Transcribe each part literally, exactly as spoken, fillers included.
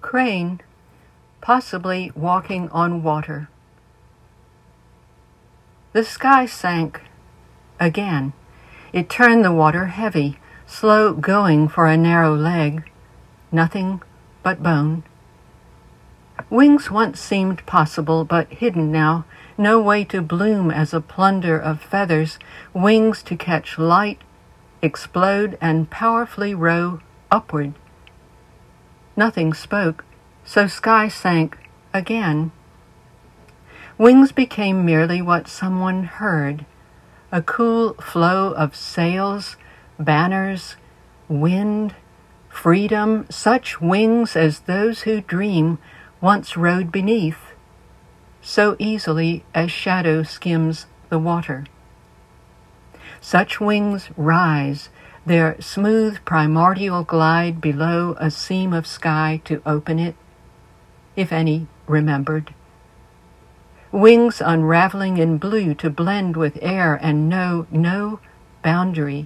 Crane, possibly walking on water. The sky sank again. It turned the water heavy, slow going for a narrow leg, nothing but bone. Wings once seemed possible, but hidden now, no way to bloom as a plunder of feathers, wings to catch light, explode, and powerfully row upward. Nothing spoke, so sky sank again. Wings became merely what someone heard, a cool flow of sails, banners, wind, freedom, such wings as those who dream once rode beneath, so easily as shadow skims the water. Such wings rise, their smooth primordial glide below a seam of sky to open it, if any remembered. Wings unraveling in blue to blend with air and know no boundary.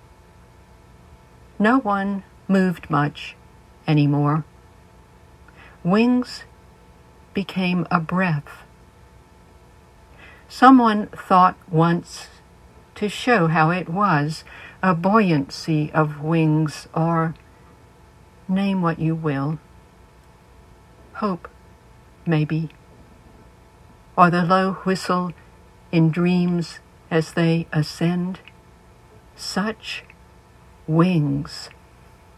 No one moved much anymore. Wings became a breath. Someone thought once to show how it was, a buoyancy of wings, or name what you will. Hope, maybe. Or the low whistle in dreams as they ascend. Such wings.